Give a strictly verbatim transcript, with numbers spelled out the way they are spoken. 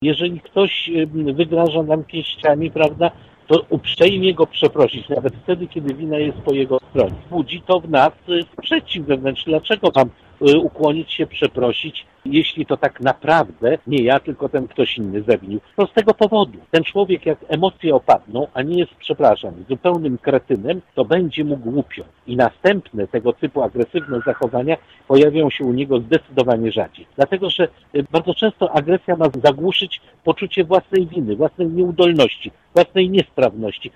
Jeżeli ktoś wygraża nam pięściami, prawda, to uprzejmie go przeprosić, nawet wtedy, kiedy wina jest po jego stronie. Budzi to w nas sprzeciw wewnętrzny. Dlaczego mam ukłonić się, przeprosić, jeśli to tak naprawdę nie ja, tylko ten ktoś inny zawinił? To z tego powodu. Ten człowiek, jak emocje opadną, a nie jest, przepraszam, zupełnym kretynem, to będzie mu głupio. I następne tego typu agresywne zachowania pojawią się u niego zdecydowanie rzadziej. Dlatego, że bardzo często agresja ma zagłuszyć poczucie własnej winy, własnej nieudolności, własnej niesprawności.